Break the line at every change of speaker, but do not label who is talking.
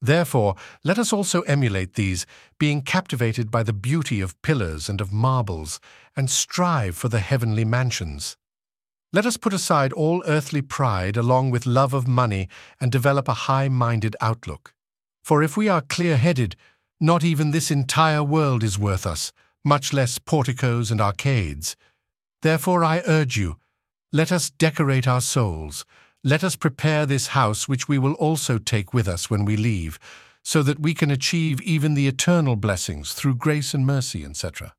Therefore, let us also emulate these, being captivated by the beauty of pillars and of marbles, and strive for the heavenly mansions. Let us put aside all earthly pride along with love of money and develop a high-minded outlook. For if we are clear-headed, not even this entire world is worth us, much less porticos and arcades. Therefore I urge you, let us decorate our souls. Let us prepare this house which we will also take with us when we leave, so that we can achieve even the eternal blessings through grace and mercy, etc.